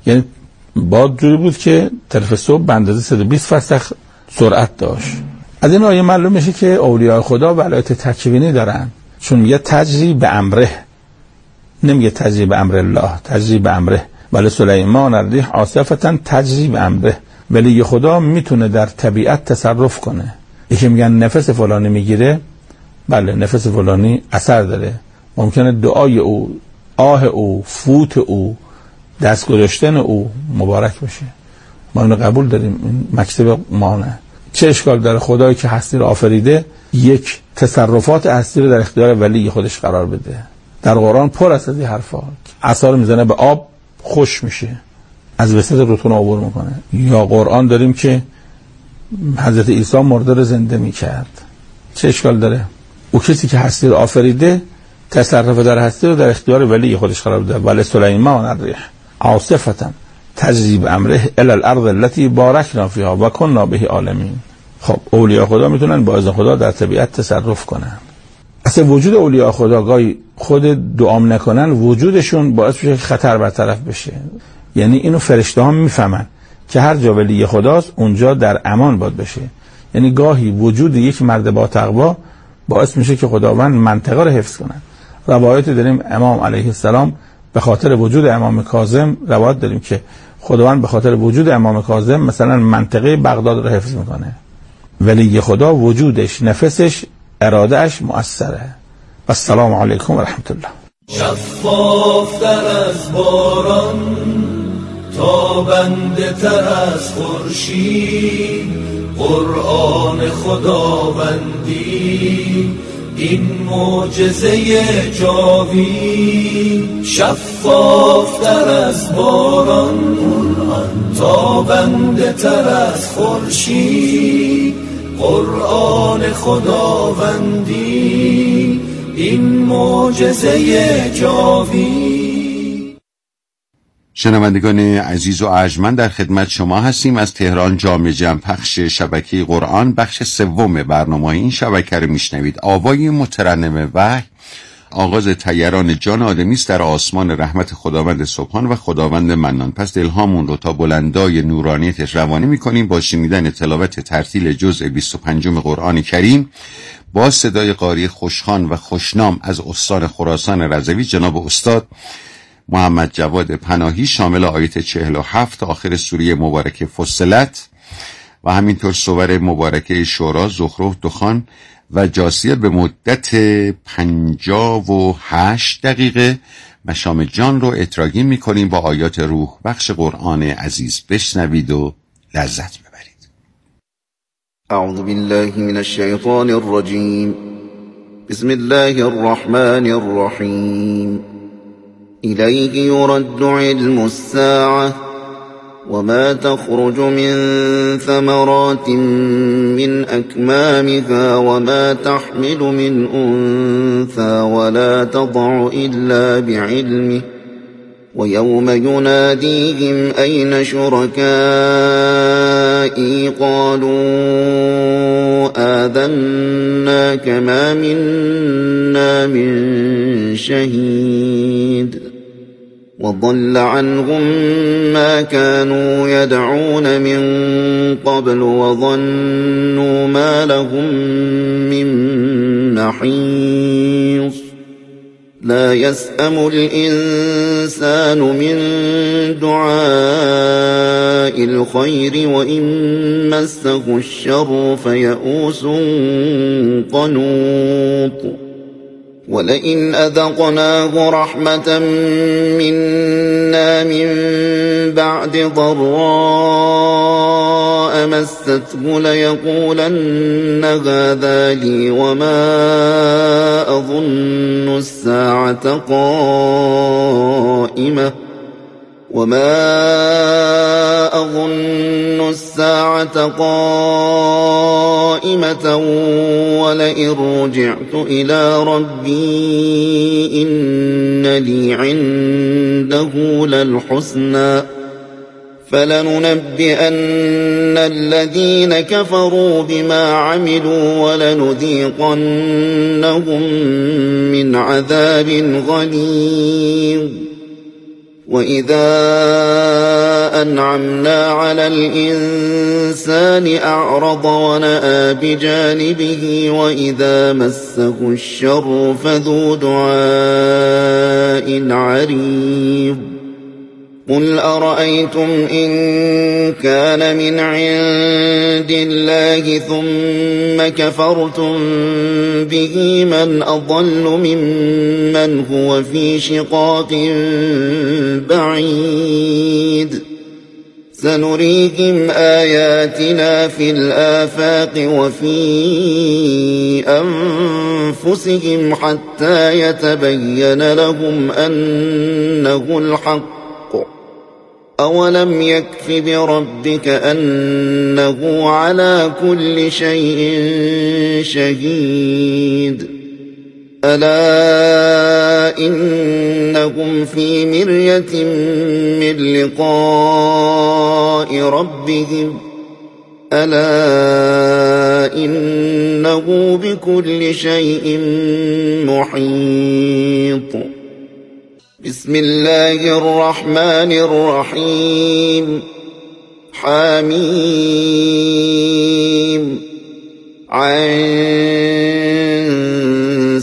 یعنی باد جوری بود که طرف صبح به اندازه 120 فرسخ سرعت داشت. از این آیه معلوم میشه که اولیاء خدا ولایت تکوینی دارن، چون میگه تجری به امره، نمیگه تجری به امر الله، تجری به امره. ولی سلیمان الریح عاصفة تجری به امره، ولی خدا میتونه در طبیعت تصرف کنه. یکی میگن نفس فلانی میگیره، بله نفس فلانی اثر داره، ممکنه دعای او، آه او، فوت او، دست گذاشتن او مبارک بشه. ما اینو قبول داریم، این مکتب ما نه. چه اشکال داره خدایی که هستی رو آفریده یک تصرفات هستی رو در اختیار ولی خودش قرار بده؟ در قرآن پر است از این حرفا. عصا رو میزنه به آب خوش میشه، از وسط رودخونه عبور میکنه. یا قرآن داریم که حضرت عیسی مرده رو زنده میکرد. چه اشکال داره؟ او کسی که هستی رو آفریده تصرف در هستی رو در اختیار ولی خودش قرار بده. ولی سلیمان الریح عاصفة تجری بامره الی الارض التي بارکنا فیها و کنا به عالمین. خب اولیاء خدا میتونن با اذن خدا در طبیعت تصرف کنن. اصلا وجود اولیاء خدا گاهی خود دعام نکنن وجودشون باعث میشه خطر برطرف بشه. یعنی اینو فرشته ها میفهمن که هر جا ولی خداست اونجا در امان باد بشه. یعنی گاهی وجود یک مرد با تقوا باعث میشه که خداوند منطقه رو حفظ کنن. روایت داریم امام علیه السلام به خاطر وجود امام کاظم، روایت داریم که خداوند به خاطر وجود امام کاظم مثلا منطقه بغداد رو حفظ میکنه. ولی خدا وجودش، نفسش، ارادهش مؤثره. السلام علیکم و رحمت الله. شفاف در از باران، تابنده تر از خورشید، قرآن خداوندی این معجزه جاوید. شفاف تر از باران، تابنده تر از خورشید، قرآن خداوندی این معجزه جاوید. شنوندگان عزیز و ارجمند، در خدمت شما هستیم از تهران جامع جمع پخش شبکه قرآن. بخش سوم برنامه این شبکه رو میشنوید. آوای مترنم وحی آغاز طیران جان آدمی است در آسمان رحمت خداوند سبحان و خداوند منان. پس دلهامون رو تا بلندای نورانیتش روانی میکنیم با شنیدن تلاوت ترتیل جزء 25 قرآن کریم با صدای قاری خوشخوان و خوشنام از استان خراسان رضوی جناب استاد محمد جواد پناهی، شامل آیت 47 آخر سوره مبارکه فصلت و همینطور سور مبارکه شورا، زخرف، دخان و جاثیه به مدت 58 دقیقه. مشام جان رو اتراگین میکنیم با آیات روح بخش قرآن عزیز. بشنوید و لذت ببرید. اعوذ بالله من الشیطان الرجیم. بسم الله الرحمن الرحیم. إليه يرد علم الساعة وما تخرج من ثمرات من أكمامها وما تحمل من أنثى ولا تضع إلا بعلمه ويوم يناديهم أين شركائي قالوا آذناك ما منا من شهيد وضل عنهم ما كانوا يدعون من قبل وظنوا ما لهم من محيص لا يسأم الإنسان من دعاء الخير وإن مسه الشر فيئوس قنوط ولئن أذقناه رحمة منا من بعد ضراء مسته ليقولن هذا لي وما أظن الساعة قائمة ولئن رجعت إلى ربي إن لي عنده للحسنى فلننبئن الذين كفروا بما عملوا ولنذيقنهم من عذاب غليظ وإذا أنعمنا على الإنسان أعرض ونأى بجانبه وإذا مسه الشر فذو دعاء عريض قل أرأيتم إن كان من عند الله ثم كفرتم به من أضل ممن هو في شقاق بعيد سنريهم آياتنا في الآفاق وفي أنفسهم حتى يتبين لهم أنه الحق أولم يكف بربك أنه على كل شيء شهيد ألا إنهم في مرية من لقاء ربهم ألا إنه بكل شيء محيط بسم الله الرحمن الرحيم حميم عين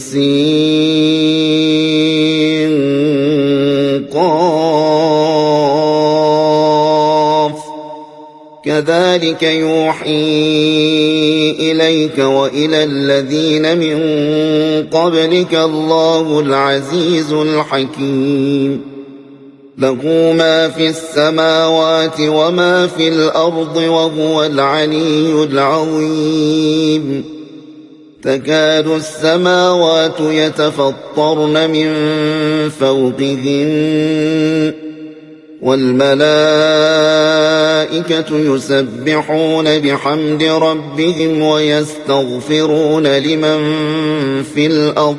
سين قاف كذلك يوحي إليك وإلى الذين من قبلك الله العزيز الحكيم له ما في السماوات وما في الأرض وهو العلي العظيم تكاد السماوات يتفطرن من فوقهن والملائكة يسبحون بحمد ربهم ويستغفرون لمن في الأرض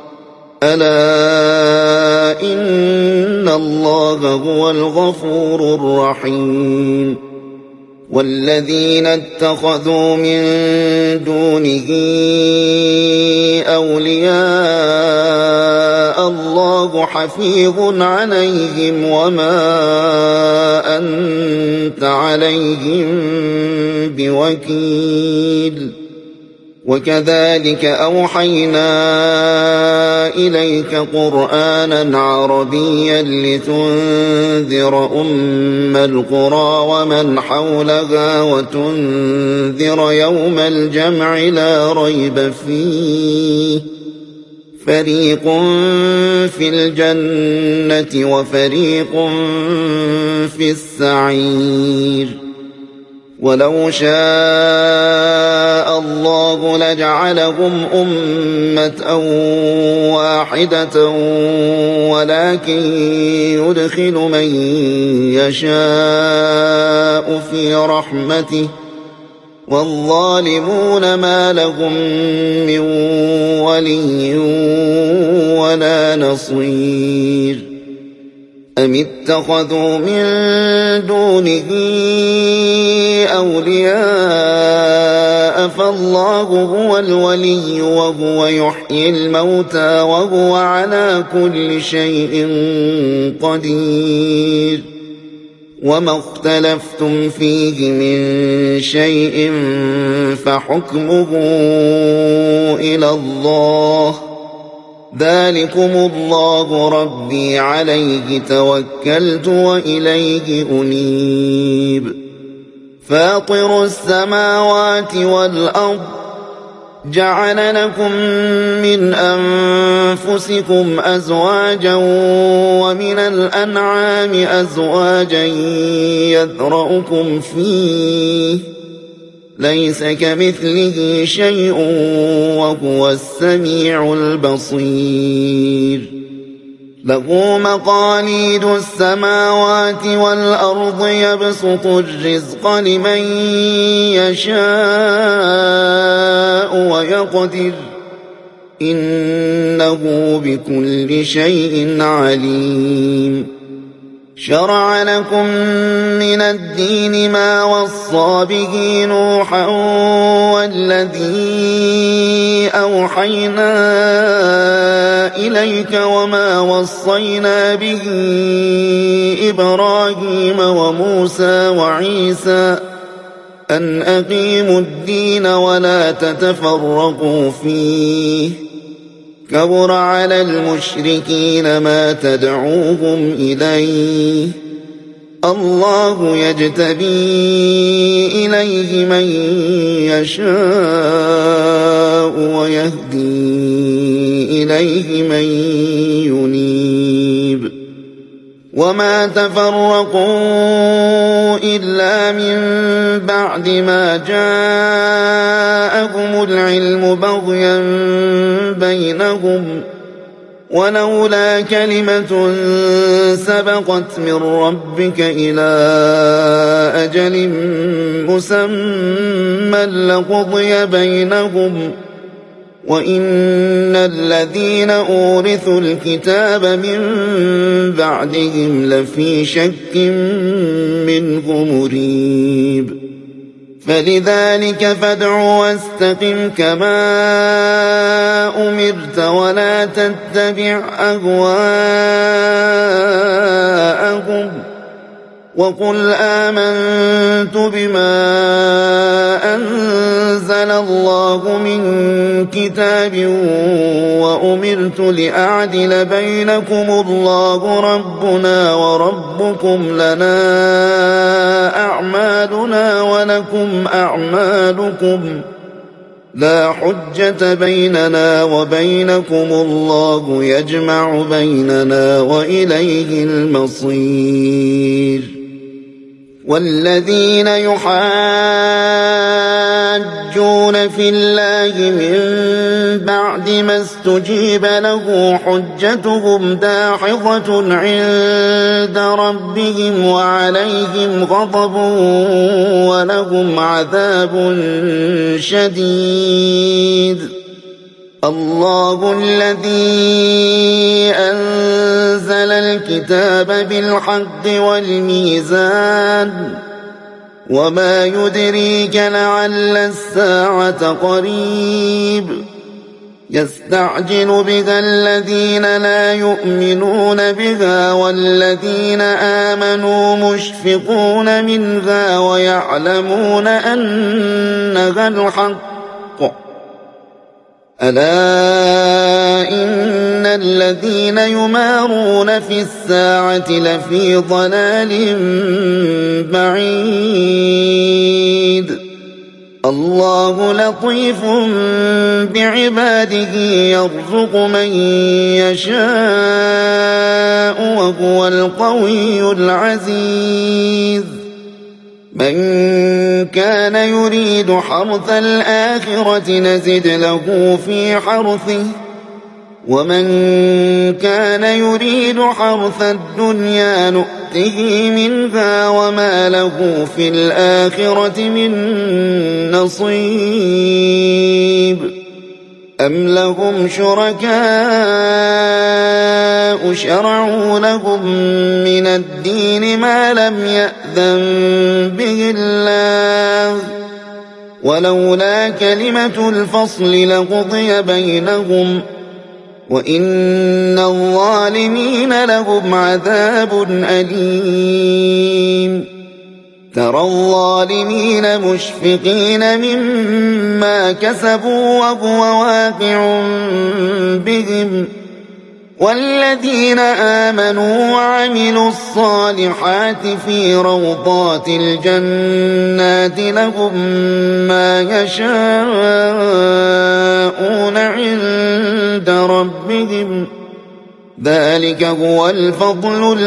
ألا إن الله هو الغفور الرحيم والذين اتخذوا من دونه أولياء الله حفيظ عليهم وما أنت عليهم بوكيل وكذلك أوحينا إليك قرآنا عربيا لتنذر أم القرى ومن حولها وتنذر يوم الجمع لا ريب فيه فريق في الجنة وفريق في السعير ولو شاء الله لجعلهم أمة واحدة ولكن يدخل من يشاء في رحمته والظالمون ما لهم من ولي ولا نصير أم اتخذوا من دونه أولياء فالله هو الولي وهو يحيي الموتى وهو على كل شيء قدير وما اختلفتم فيه من شيء فحكمه إلى الله ذلكم الله ربي عليه توكلت وإليه أنيب فاطر السماوات والأرض جعل لكم من أنفسكم أزواجا ومن الأنعام أزواجا يذرأكم فيه ليس كمثله شيء وهو السميع البصير له مقاليد السماوات والأرض يبسط الرزق لمن يشاء ويقدر إنه بكل شيء عليم شرع لكم من الدين ما وصى به نوحا والذي أوحينا إليك وما وصينا به إبراهيم وموسى وعيسى أن أقيموا الدين ولا تتفرقوا فيه كبر على المشركين ما تدعوهم إليه الله يجتبي إليه من يشاء ويهدي إليه من ينيب وما تفرقوا إلا من بعد ما جاءهم العلم بغيا بينهم ولولا كلمة سبقت من ربك إلى أجل مسمى لقضي بينهم وإن الذين أورثوا الكتاب من بعدهم لفي شك منه مريب فلذلك فادع واستقم كما أمرت ولا تتبع أهواءهم وقل آمنت بما أنزل الله من كتاب وأمرت لأعدل بينكم الله ربنا وربكم لنا أعمالنا ولكم أعمالكم لا حجة بيننا وبينكم الله يجمع بيننا وإليه المصير والذين يحاجون في الله من بعد ما استجيب له حجتهم داحضة عند ربهم وعليهم غضب ولهم عذاب شديد الله الذي أنزل الكتاب بالحق والميزان وما يدريك لعل الساعة قريب يستعجل بها الذين لا يؤمنون بها والذين آمنوا مشفقون منها ويعلمون أنها الحق ألا إن الذين يمارون في الساعة لفي ضلال بعيد الله لطيف بعباده يرزق من يشاء وهو القوي العزيز من كان يريد حرث الآخرة نزد له في حرثه ومن كان يريد حرث الدنيا نؤته منها وما له في الآخرة من نصيب أم لهم شركاء شرعوا لهم من الدين ما لم يأذن به الله ولولا كلمة الفصل لقضي بينهم وإن الظالمين لهم عذاب أليم ترى الظالمين مشفقين مما كسبوا وهو واقع بهم والذين آمنوا وعملوا الصالحات في روضات الجنات لهم ما يشاءون عند ربهم ذلك هو الفضل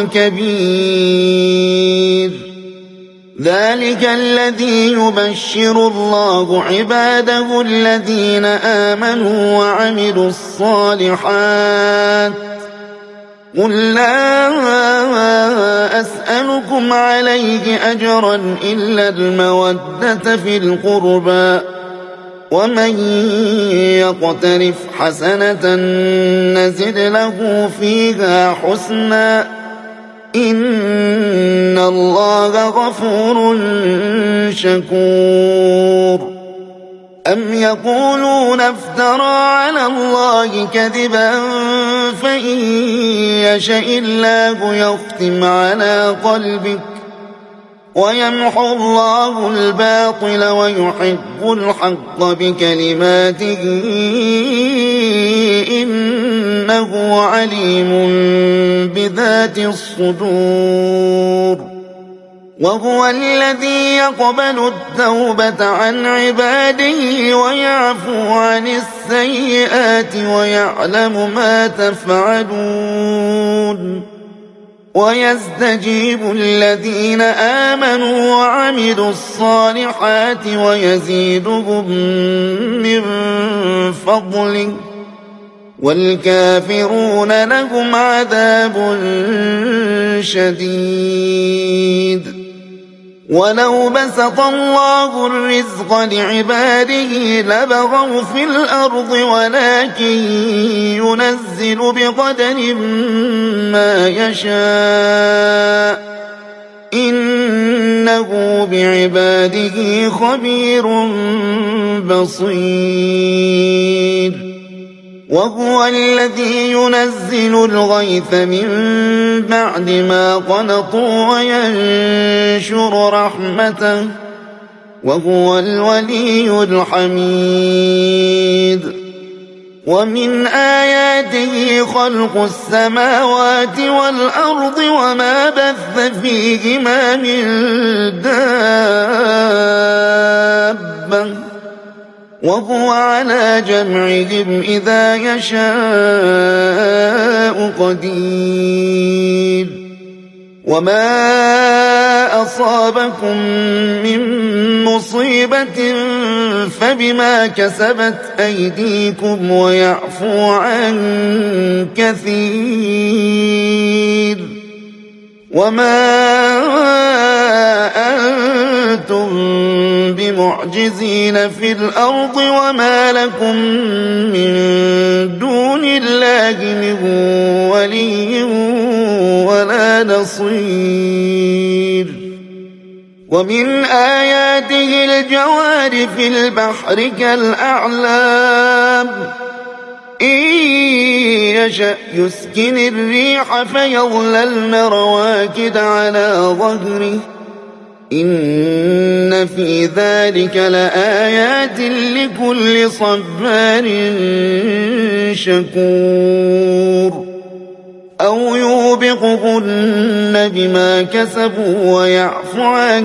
الكبير ذلك الذي يبشر الله عباده الذين آمنوا وعملوا الصالحات قل لا أسألكم عليه أجرا إلا المودة في القربى ومن يقترف حسنة نزد له فيها حسنا إن الله غفور شكور أم يقولون افترى على الله كذبا فإن يشاء الله يختم على قلبك ويمحو الله الباطل ويحق الحق بكلماته إنه عليم بذات الصدور وهو الذي يقبل التوبة عن عباده ويعفو عن السيئات ويعلم ما تفعلون ويستجيب الذين آمنوا وعملوا الصالحات ويزيدهم من فضله والكافرون لهم عذاب شديد ولو بسط الله الرزق لعباده لبغوا في الأرض ولكن ينزل بقدر ما يشاء إنه بعباده خبير بصير وهو الذي ينزل الغيث من بعد ما قنطوا وينشر رحمته وهو الولي الحميد ومن آياته خلق السماوات والأرض وما بث فيهما من دابة وهو على جمعهم إذا يشاء قدير وما أصابكم من مصيبة فبما كسبت أيديكم ويعفو عن كثير وما أنتم بمعجزين في الأرض وما لكم من دون الله من ولي ولا نصير ومن آياته الجوار في البحر كالأعلام إن يشأ يسكن الريح فيظللن رواكد على ظهره إن في ذلك لآيات لكل صبار شكور أو يوبقهن بما كسبوا ويعفو عن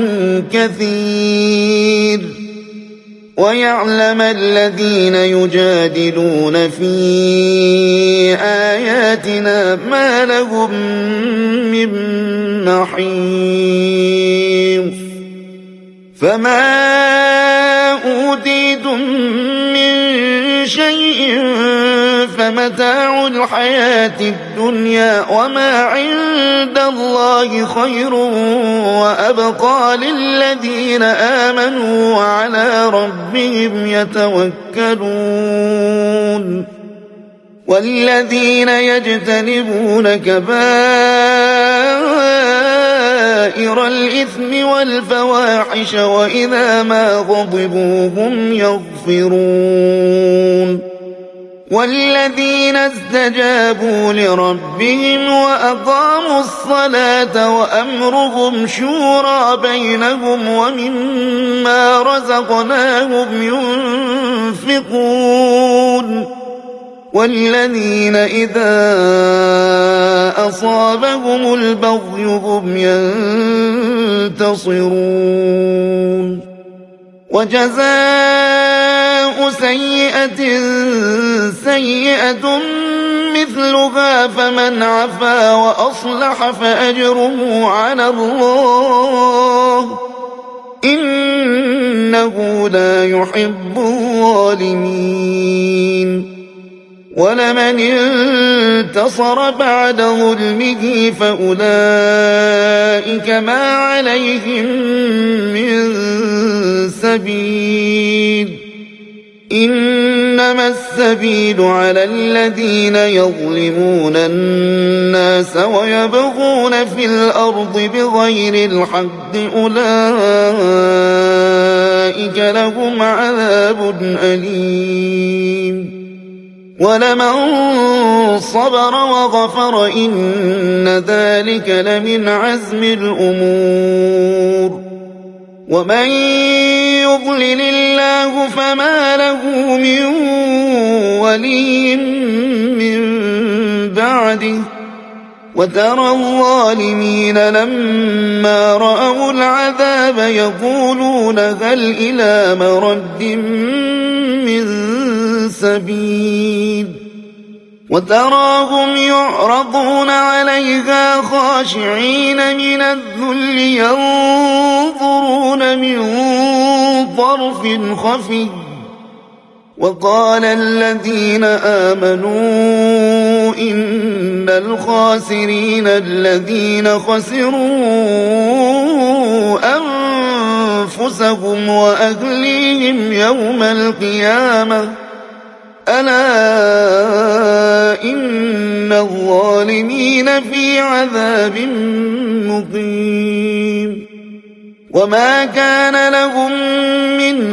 كثير ويعلم الذين يجادلون في آياتنا ما لهم من محيص فما أوتيتم من شيء فمتاع الحياة الدنيا وما عند الله خير وأبقى للذين آمنوا وعلى ربهم يتوكلون والذين يجتنبون كبائر الإثم والفواحش وإذا ما غضبوا هم يغفرون والذين استجابوا لربهم وأقاموا الصلاة وأمرهم شورى بينهم ومما رزقناهم ينفقون والذين إذا أصابهم البغي هم ينتصرون وجزاء سيئة سيئة مثلها فمن عفا وأصلح فأجره على الله إنه لا يحب الظالمين ولمن انتصر بعد ظلمه فأولئك ما عليهم من سبيل إنما السبيل على الذين يظلمون الناس ويبغون في الأرض بغير الحق أولئك لهم عذاب أليم ولمن صبر وغفر إن ذلك لمن عزم الأمور ومن يضلل الله فما له من ولي من بعده وترى الظالمين لما رأوا العذاب يقولون هل إلى مرد من سبيل وتراهم يعرضون عليها خاشعين من الذل ينظرون من طرف خفي وقال الذين آمنوا إن الخاسرين الذين خسروا أنفسهم وأهليهم يوم القيامة ألا إن الظالمين في عذاب مقيم وما كان لهم من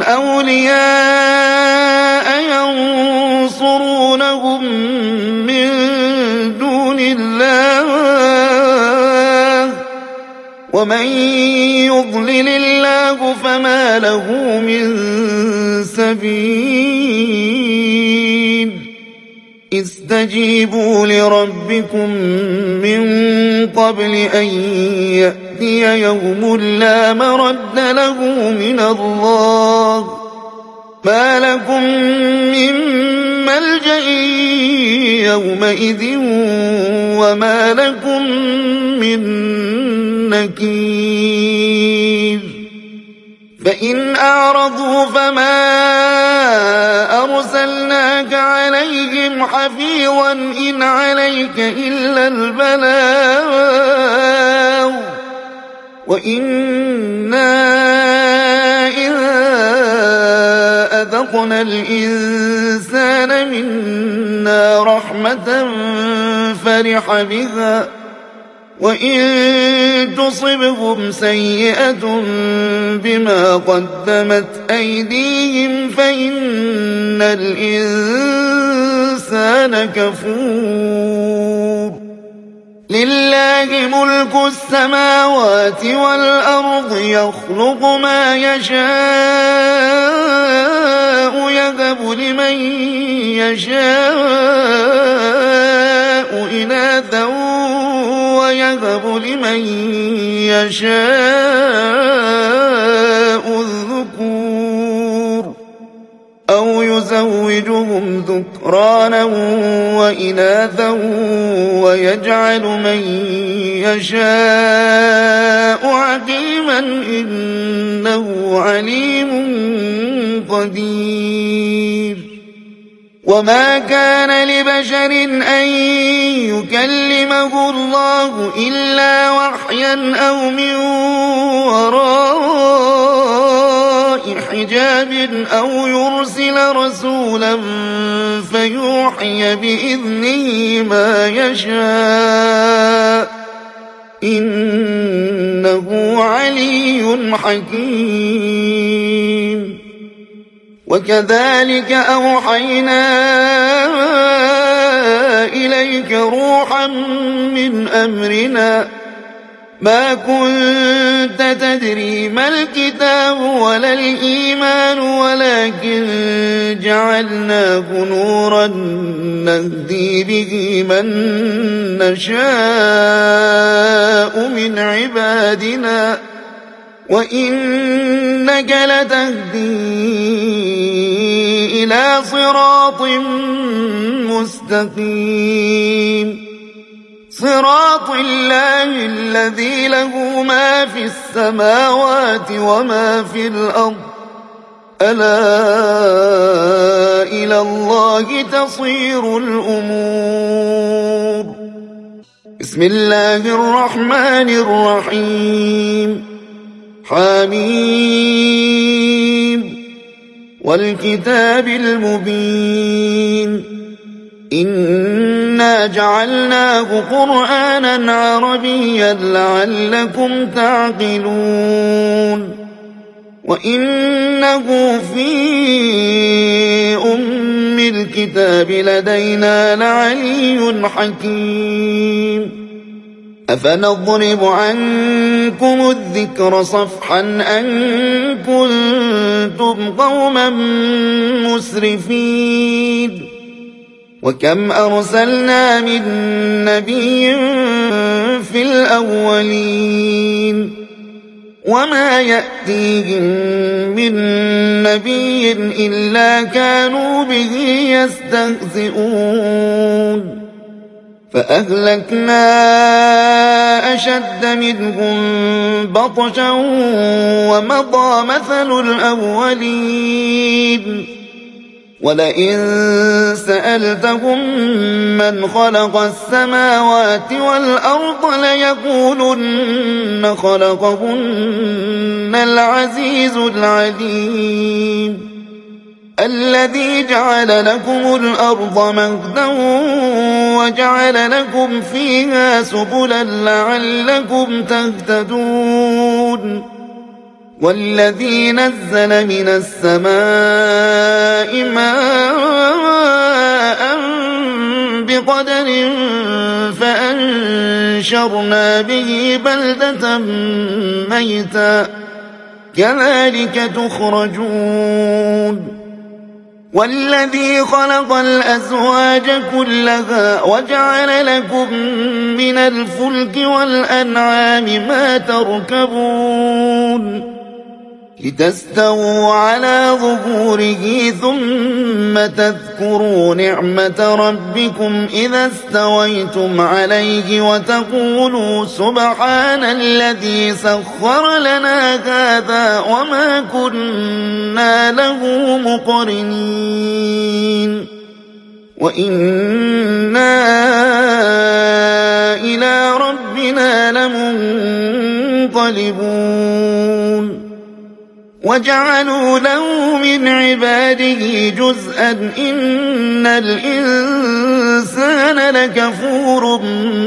أولياء ينصرونهم من دون الله ومن يضلل الله فما له من سبيل استجيبوا لربكم من قبل أن يأتي يوم لا مرد له من الله ما لكم من ملجأ يومئذ وما لكم من نكير فإن أعرضوا فما أرسلناك عليهم حفيظا إن عليك إلا البلاغ وإنا إذا أذقنا الإنسان منا رحمة فرح بها وإن تصبهم سيئة بما قدمت أيديهم فإن الإنسان كفور لله ملك السماوات والأرض يخلق ما يشاء يهب لمن يشاء إناثا ويهب لمن يشاء الذكور أو يزوجهم ذكرانا وإناثا ويجعل من يشاء عقيما إنه عليم قدير وما كان لبشر أن يكلمه الله إلا وحيا أو من وراء حجاب أو يرسل رسولا فيوحي بإذنه ما يشاء إنه علي حكيم وكذلك أوحينا إليك روحا من أمرنا ما كنت تدري ما الكتاب ولا الإيمان ولكن جعلناه نورا نهدي به من نشاء من عبادنا وإنك لتهدي إلى صراط مستقيم صراط الله الذي له ما في السماوات وما في الأرض ألا إلى الله تصير الأمور بسم الله الرحمن الرحيم حميم والكتاب المبين إنا جعلناه قرآنا عربيا لعلكم تعقلون وإنه في أم الكتاب لدينا لعلي حكيم أفنضرب عنكم الذكر صفحا أن كنتم قوما مسرفين وكم أرسلنا من نبي في الأولين وما يأتيهم من نبي إلا كانوا به يستهزئون فأهلكنا أشد منهم بطشا ومضى مثل الأولين ولئن سألتهم من خلق السماوات والأرض ليقولن خلقهن العزيز العليم الذي جعل لكم الأرض مهدا وجعل لكم فيها سبلا لعلكم تهتدون والذي نزل من السماء ماء بقدر فأنشرنا به بلدة ميتا كذلك تخرجون والذي خلق الأزواج كلها وجعل لكم من الفلك والأنعام ما تركبون لتستووا على ظهوره ثم تذكروا نعمة ربكم إذا استويتم عليه وتقولوا سبحان الذي سخر لنا هذا وما كنا له مقرنين وإنا إلى ربنا لمنقلبون وجعلوا له من عباده جزءا إن الإنسان لكفور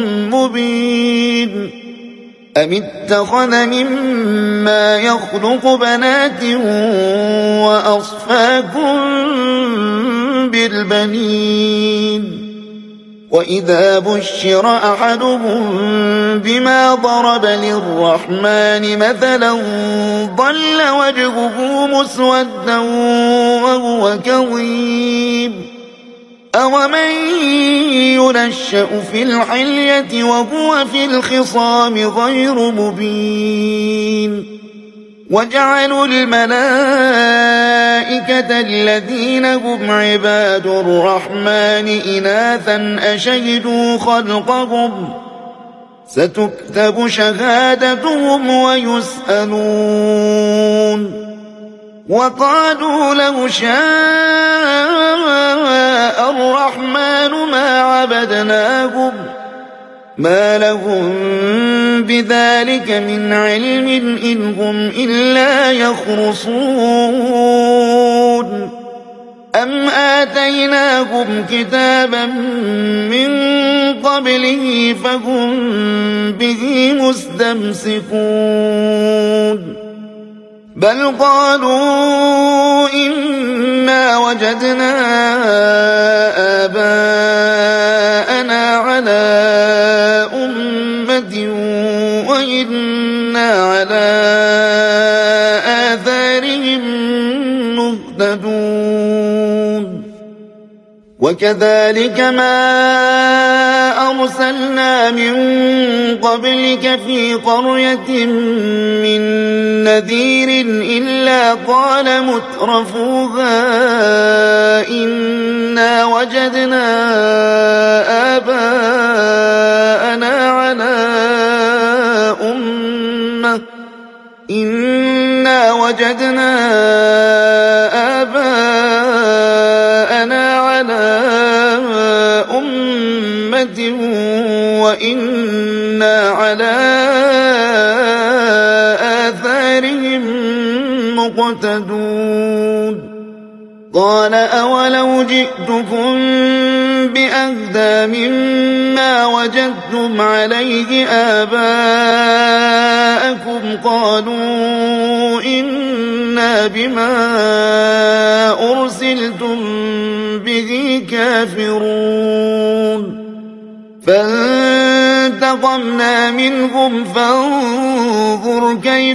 مبين أم اتخذ مما يخلق بنات وأصفاكم بالبنين وإذا بشر أحدهم بما ضرب للرحمن مثلا ظل وجهه مسودا وهو كظيم أومن ينشأ في الحلية وهو في الخصام غير مبين وجعلوا الملائكة الذين هم عباد الرحمن إناثا أشهدوا خلقهم ستكتب شهادتهم ويسألون وقالوا لو شاء الرحمن ما عبدناهم ما لهم بذلك من علم إن هم إلا يخرصون أم آتيناهم كتابا من قبله فهم به مستمسكون بل قالوا إنا وجدنا آباءنا على أمة وإنا على آثارهم مهتدون وكذلك ما أرسلنا من قبلك في قرية من نذير إلا قال مترفوها إنا وجدنا آباءنا على أمة إنا وجدنا آباءنا على أمة وإنا على آثارهم مقتدون قال أولو جئتكم بأهدى مما وجدتم عليه آباءكم قالوا إنا بما أرسلتم به كافرون فانتقمنا منهم فانظر كيف